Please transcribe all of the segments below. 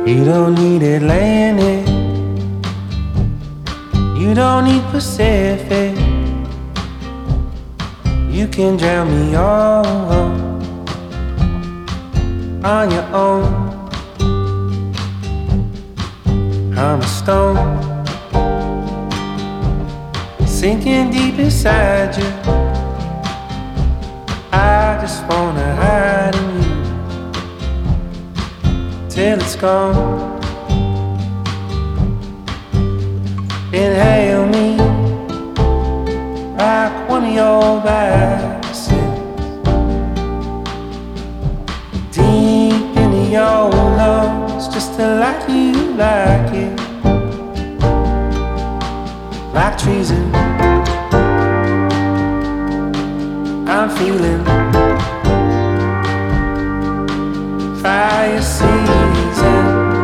You don't need Atlantic, you don't need Pacific. You can drown me all on your own. I'm a stone sinking deep inside you. I just wanna hide in you till it's gone. Inhale me like one of your vices, deep into your lungs, just to like you like it. Like treason, I'm feeling fire season.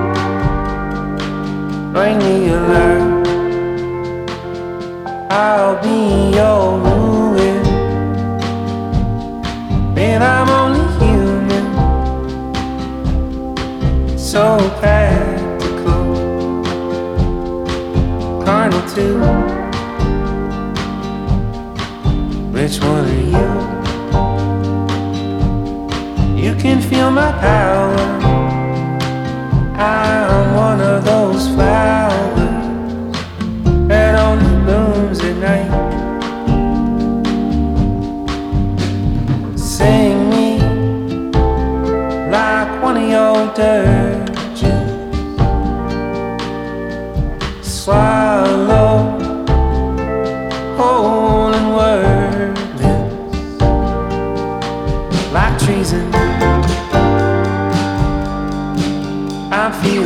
Bring me your love, I'll be your ruin. Man, I'm only human, so practical, carnal too. Which one are you? You can feel my power. I'm one of those flowers that only blooms at night. Sing me like one of your dirges. Swallow whole and wordless, like treason. I'm feeling